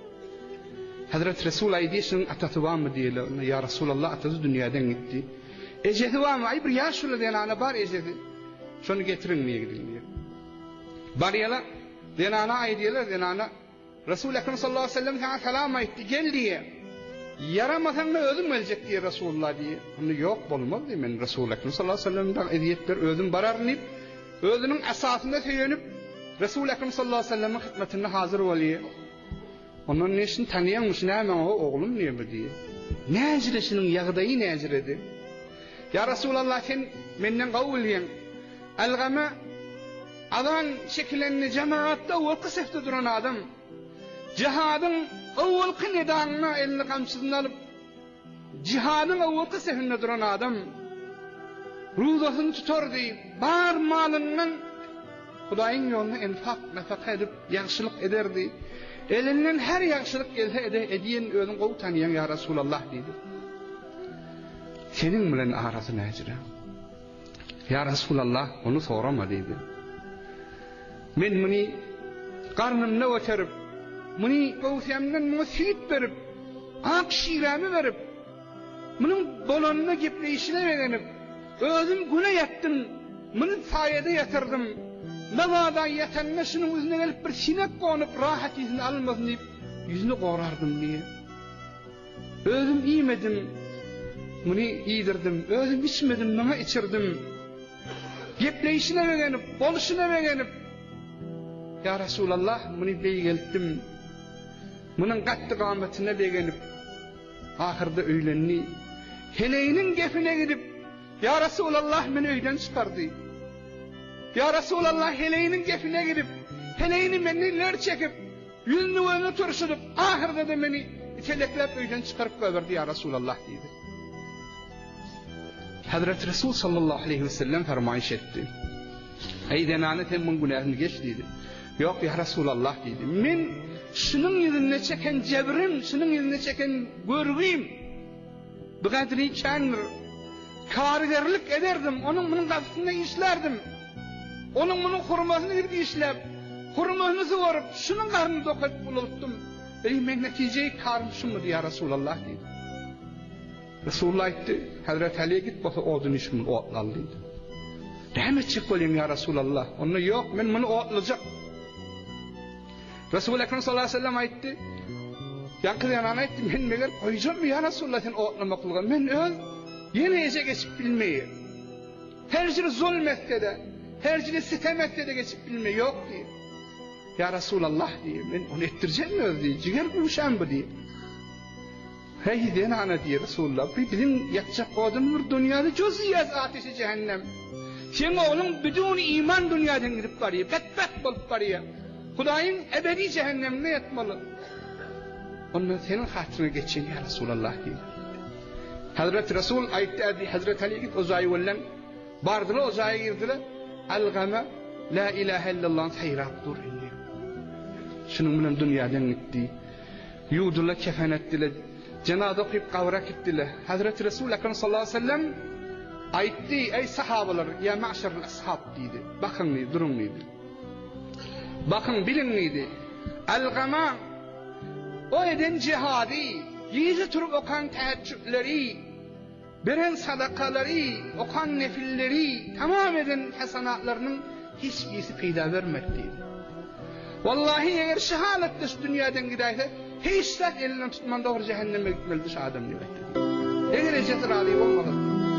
Hazret Resul aýdyşyň ataty barmy diýerler. Ya Resulullah ataty dünýäden gitdi. Ejedi barmy? Aý bir ýaşly denana bar ejedi. Şonu getirin diýe gidilýär. Barýala denana aýdýarlar, denana Resul Ekrem sallallahu aleyhi ve sellem sana salam aýtdy, gel diýe. Yaramasaň da özüm geljek diýe Resulullah diýe. Onu ýok bolmaz diýe. Men Resul Ekrem sallallahu aleyhi ve sellemden ediyetler özüm bararnyp özünün esasında söylenip Resul Ekrem sallallahu aleyhi ve sellem'in hizmetine hazır bolýar. Onun neşin tanıyanmış, näme o oğlum näme diýe. Näjire şunun ýagdaýy näjiredi. Ya Resulallah sen menden gowul ýen. El-Game adam şekillenni cemaatda waka sefde duran adam. Cihadyň awwalky nidanyna elini gamçysyny alyp cihadyň awwalky sefinde duran adam. Ruzasyny tutardy, bar malyndan Hudaýyň ýoluna enfak, nafaka edip ýagşylyk ederdi. Elinden her ýagşylyk gelse ede ediýen özüň gowy tanıyan ya Resulallah diýdi. Seniň bilen arasy näjire? Ya Resulallah, onu sorama diýdi. Men muny garnymda göterip muni gowsemden musyit berip, ak şirami berip, munun bolanına gepleyişine verenip, özüm güne yattım, muni sayede yatırdım, namadan yatanna şunun yüzüne gelip bir sinek konup rahat izini almasın deyip, yüzünü qorardım diye. Özüm iyimedim, muni iyidirdim, özüm içmedim, nama içirdim, gepleyişine verenip, boluşuna verenip, ya Resulallah, muni beygelttim, munun qattı qametine begenip, ahırda öylenni, heleyinin gefine gidip, ya Resulallah meni öyden çıkardı. Ya Resulallah heleyinin gefine gidip, heleyini menniler çekip, yüzünü önüne turşudup, ahırda da meni iteleklep öyden çıkarıp verdi ya Resulallah dedi. Hazreti Resul sallallahu aleyhi ve sellem fermayış etti. Ey denane temmun günahını geç dedi. Yok ya Resulallah dedi. Men şunun yüzüne çeken cebrim, şunun yüzüne çeken görgüyüm. Bu kadri kanır. Kariderlik ederdim. Onun bunun kapısında işlerdim. Onun bunun kurmasını girdi işlep. Kurmasını sıvarıp şunun karnını dokup buluttum. Ey men neticeyi karmışım mı ya Resulallah dedi. Resulullah etti. Hazreti Ali'ye git basa odun işimin oğutlallıydı. Demet çık olayım ya Resulallah. Onunla yok men bunu oğutlayacak. Resul-i Ekrem sallallahu aleyhi ve sellem aytti. Yankı yanana aytti. Men meğer koyacağım mı ya Resulullah sen oğutlama kılgan. Men öz yine ece geçip bilmeyi. Her ciri zulmette de, her ciri sitemette de geçip bilmeyi yok diye. Ya Resulallah diye. Men onu ettireceğim mi öz diye. Ciğer gümüşen bu diye. Hey denana diye Resulullah. Bizim yakacak odun bir dünyada cüziyaz ateşi cehennem. Sen oğlum bütün iman dünyadan gidip varıyor. Bedbet bolup varıyor. Hudayın ebedi cehennemine yatmalı. Ondan senin hatırına geçin ya Resulallah diye. Hazreti Resul ayette edi Hazreti Ali'ye git ozayı vellen. Bardılar ozaya girdiler. Algama la ilahe illallah'ın hayrat dur indi. Şunun bunun dünyadan gitti. Yuğdular kefen ettiler. Cenaze okuyup kavrak ettiler. Hazreti Resul Ekrem sallallahu aleyhi ve sellem aytti ey sahabalar ya ma'şerul ashab dedi. Bakın neydi durun neydi. Bakın bilin neydi. Algama o eden cihadi yüzü turup okan teheccüdleri beren sadakaları okan nefilleri tamam eden hasanatlarının hiçbirisi peyda vermedi. Vallahi eğer şehalet de şu dünyadan gidaysa hiç sak elinden tutman doğru cehenneme gitmelidir şu adam diyor. Eğer ecet razı olmadı.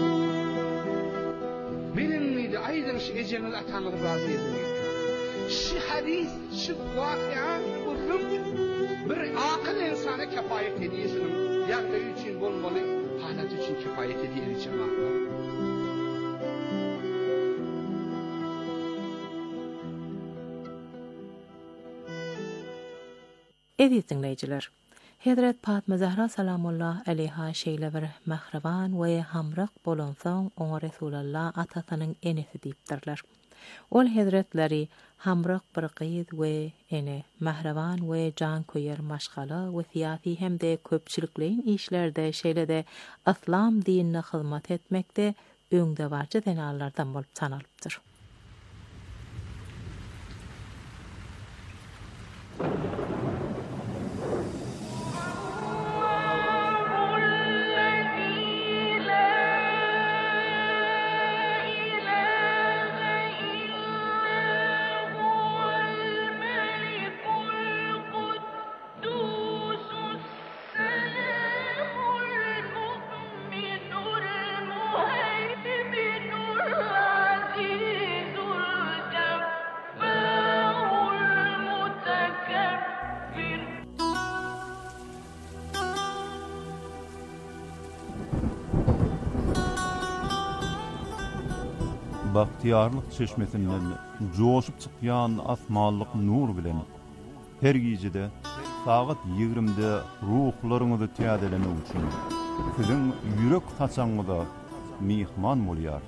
Bilin miydi aydın şu ecemiz atanır razı edilmeydi. Şu hadis, şu vakıa, bu rüm bir akıl insana kefayet ediyorsunun yargı için olmalı, halat için kefayet ediyor cemaatler. Eziz dinleyiciler, Hazret Fatma Zahra salamullah aleyha şeýle bir mahraban we hamrak bolansoň oňa Resulullah atasanyň enesi diýipdirler. Ol hazretleri hamrak bir gyz we ene mahraban we can koýar maşgala we siýasy hemde köpçüliklerin işlerde şeýlede islam dinine hyzmat etmekde öňde barça denallardan bolup sanalypdyr. Bahtiyarlık çeşmesinden coşup çıkyan asmanlık nur bilen her gecede saat yigrimde ruhlarınızı tiyadeleme üçün sizin yürek haçanıda mihman bolyar.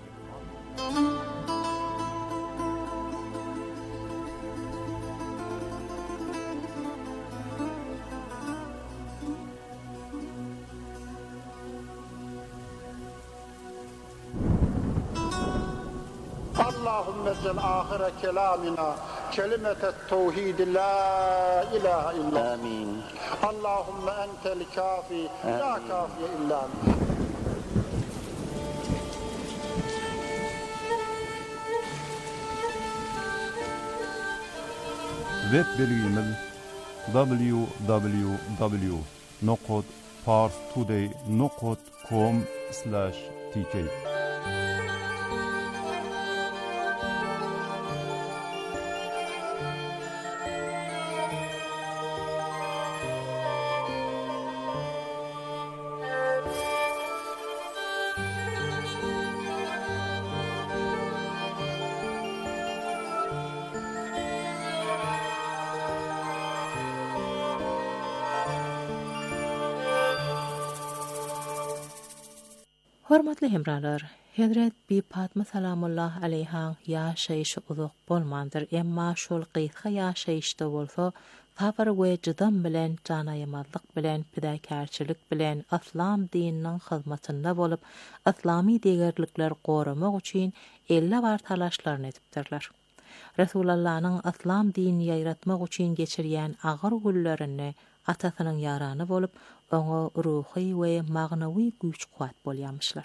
اللهم اجعل آخر كلامنا كلمة التوحيد لا إله إلا آمين اللهم أنت الكافي لا كافي إلا أنت. Web bilgimiz w w w nokta parstoday nokta com slash t k. Hormatly hemralar, Hedret bi Fatma salamullah aleyha yaşayışı uzak bolmandır, emma şol qıytqa yaşayışda bolsa, sabır we jydam bilen, janayamazlyk bilen, pidakarçylyk bilen, aslam dininiň hyzmatynda bolup, aslamy degerlikler goramak üçin elle bar talaşlaryny etipdirler. Resulullah'nyň aslam dinini ýaýratmak üçin geçirýän agyr güllerini atasynyň yarany bolup, oňa ruhy we magnawy güýç kuwat bolýarmyşlar.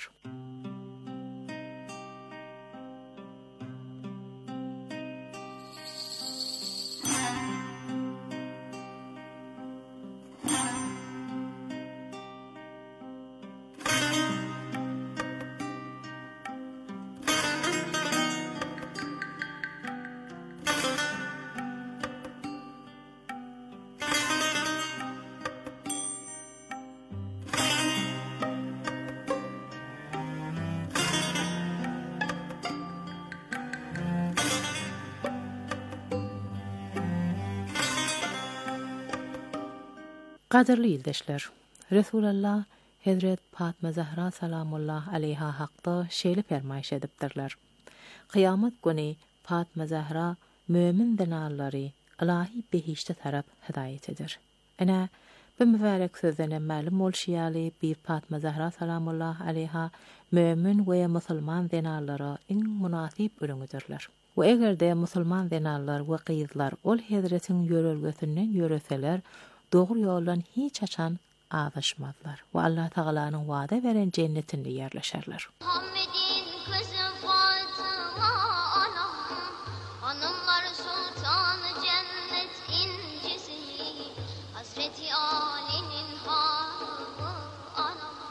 Qadirli ildeşler, Resulullah Hazret Fatma Zahra salamullah aleyha haqda şeýle fermaýş edipdirler. Kıyamet günü Fatma Zahra mömin dinallary ilahi behişte tarap hidayet edir. Ana bu mübarek sözlerden ma'lum bolşýaly bir Fatma Zahra salamullah aleyha mömin we musulman dinallara iň munasip ölüňidirler. We egerde musulman dinallar we gyzlar ol Hazretiň ýörelgesinden ýöreseler, doğru yoldan hiç açan ağlaşmazlar ve Allah Teala'nın vaade veren cennetinde yerleşerler. Muhammed'in kızı Fatıma anam, hanımlar sultanı cennet incisi, Hazreti Ali'nin hanımı anam.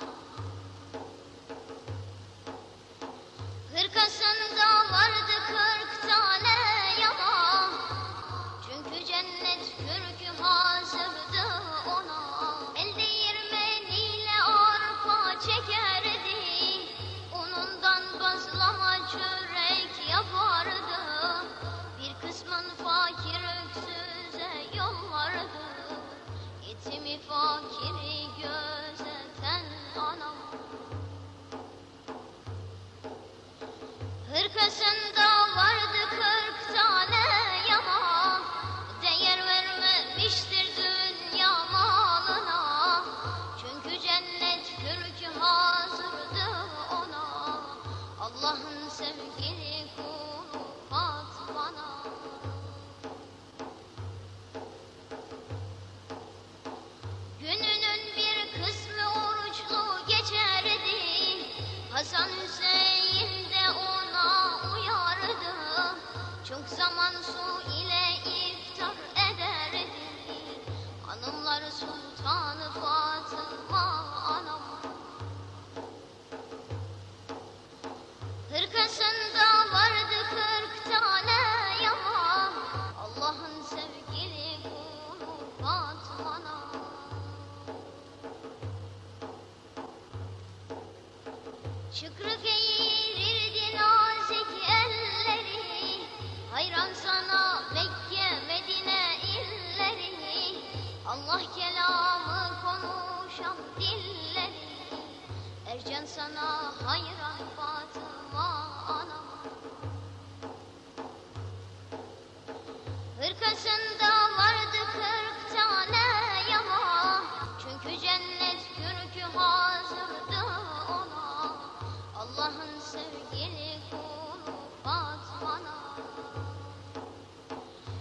Hırkasında vardı kırk tane yama, çünkü cennet kürkü hazırdı ona. El değirmeniyle arpa çekerdi, unundan bazlama çörek yapardı. Bir kısmın fakir öksüze yollardı, yetimi fakiri gözeten anam. Hırkasında vardı kırk tane yama, değer vermemiştir dünya malına, çünkü cennet kürkü hazırdı ona. Allah'ın sevgili kulu Fatma'na. Gününün bir kısmı oruçlu geçerdi, Hasan Hüseyin de ona uyardı. Çok zaman su ile iftar ederdi, hanımlar sultanı Fatıma anam. Hırkasında vardı kırk tane yama, Allah'ın sevgili kulu Fatma'na. Şükrü geğirirdi nazik elleri, hayran sana Mekke Medine illeri, Allah kelamı konuşan dilleri, Ercan sana hayran Fatıma anam. Hırkasında vardı kırk tane yama, çünkü cennet kürkü hazırdı ona. Allah'ın sevgili kulu Fatma'na.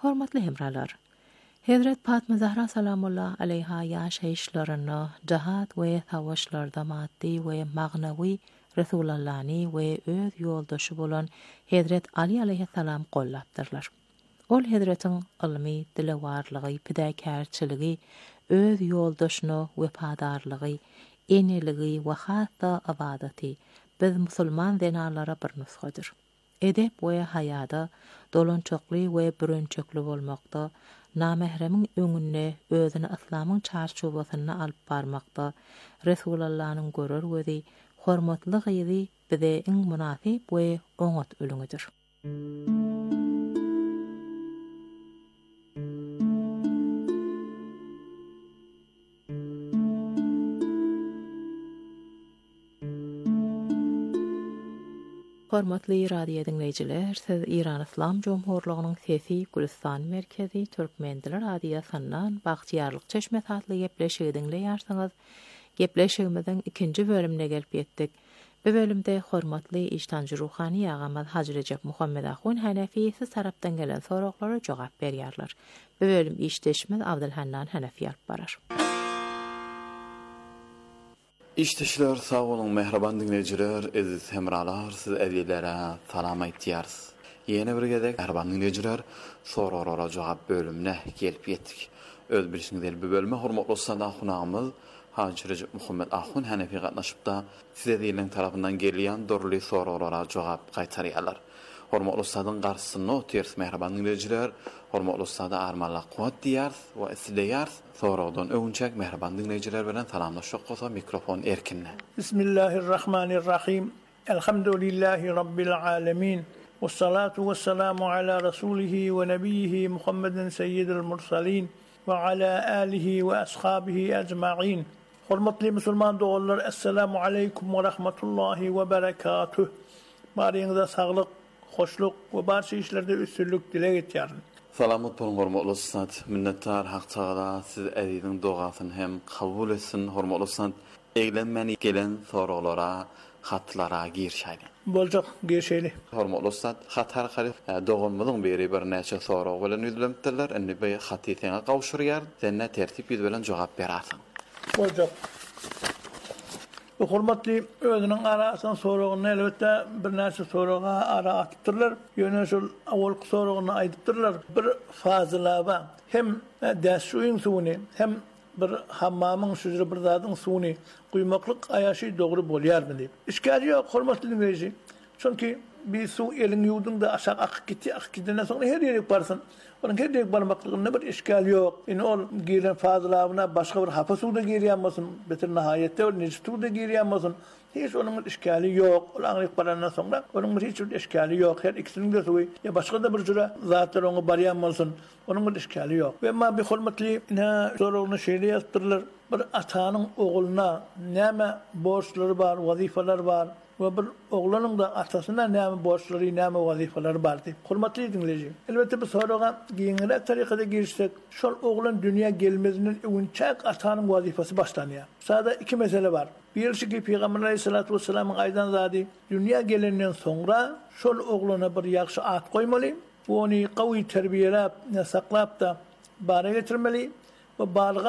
Hormatly hemralar. Hazret Fatma Zahra salamullah aleyha yaşayışlarını cihat ve savaşlarda maddi ve magnavi Resulullah'ni ve öz yoldaşı bolan Hazret Ali aleyhissalam qollapdyrlar. Ol Hazretin ilmi, dilewarlygy, pidäkärçiligi, öz yoldaşyna wefadarlygy, eneligi we hatda ibadaty biz musulman zenalara bir nusxadyr. Edep we hayada dolançokly we bürünçekli bolmakda, namehremin öňünde özüni islamyň çarşubasyna alyp barmakda Resulullah'nyň görür gözi hormatly gyzy bize iň munasyp we oňat ölüňidir. Hormatly radio dinleyijiler, siz İran İslam Jomhurlygynyň Sesi Gülistan merkezi Türkmen dili radiosundan Bagtyarlyk çeşme satly gepleşigi dinleýärsiňiz. Gepleşigimiziň ikinji bölümine gelip ýetdik. Bu bölümde hormatly iştanjy ruhani agamy Hacı Recep Muhammed Ahun Hanefi siz tarapdan gelen soraglara jogap berýärler. Bu bölüm işdeşimiz Abdulhannan Hanefi alyp barar. İşteşler sağ olun mehriban dinleyijiler, aziz hemralar, siz ädilere salam aýtýarys. Ýene bir gezek mehriban dinleyijiler, soraglara jogap bölümine gelip ýetdik. Öz bilişiňizde bu bölüme hormatly sada hunamyz Hacı Recep Muhammed Ahun Hanefi gatnaşypda size diýilen tarapyndan gelýän dorly soraglara jogap gaýtarýarlar. Hormatly ustadyň garşysyna otyrys mehriban dinleyijiler, hormatly ustada armanla quwat diýär we isleýär. Soragdan öňçek mehriban dinleyijiler bilen salamlaşyk bolsa mikrofon erkinle. Bismillahirrahmanirrahim. Elhamdülillahi rabbil alamin. Vessalatu vesselamu ala rasulihi ve nebiyhi Muhammedin seyyidil mursalin ve ala alihi ve ashabihi ecmaîn. Hormatly musulman dogallar, assalamu aleykum ve rahmetullahi ve berekatuh. Baryňyza saglyk, hoşluk we barşy işlerde üstünlük dile getýärin. Salamat bolun hormatly ustad, minnettar hak taala siz ädiň dogasyny hem kabul etsin. Hormatly ustad, eglenmeni gelen soraglara, hatlara girşäýdi. Boljak girşäýli. Hormatly ustad, hat arkaly doganmyzyň beri bir näçe sorag bilen ýüzlenipdirler. Indi bu hat ýetene gawşurýar, senne tertip ýüz bilen jogap berersiň. Boljak. Bu hormatly özüniň arasyň soragyny elbetde bir näçe soraga ara atypdyrlar. Ýöne şol awal soragyny aýdypdyrlar. Bir fazylaba hem däşüýün suwuny hem bir hammamyň süzüri bir zadyň suwuny guýmaklyk aýaşy dogry bolýarmy diýip. Işgäli ýok hormatly dinleýiji. Çünki bir su elin ýudunda aşağı akyp gitdi, akyp gitdiňden soň her ýere barsyn. Onun her ýere barmaklygyna bir işgal ýok. Indi ol giren fazlawyna başga bir hapa suwda girýänmisin, beter nihaýetde ol neçe suwda girýänmisin. Hiç onun bir işgali ýok. Ol aňlyk barandan soňra onun hiç bir işgali ýok. Her ikisiniň de suwy ýa başga da bir jüre zatlar oňa barýanmysyn. Onun bir işgali ýok. We ma bi hormatly ne soragyny şeýle ýazypdyrlar. Bir atanyň oğluna näme borçlary bar, wazifalar bar. Ve bir oğlanın da atasyna näme borçlary, näme wazifalar bar diýip. Hormatly dinleýiji. Elbetde bu soraga giňere tarykada girişsek, şol oğlan dünýä gelmezinin öňçek atanyň wazifasy başlanýar. Sada iki mesele bar. Birisi ki Peygamber Aleyhissalatu vesselam'ın aydan zadi dünýä gelenden soňra şol oğlana bir ýaxşy at goýmaly, ony gawy terbiyelap, saklap da bara getirmeli we balyga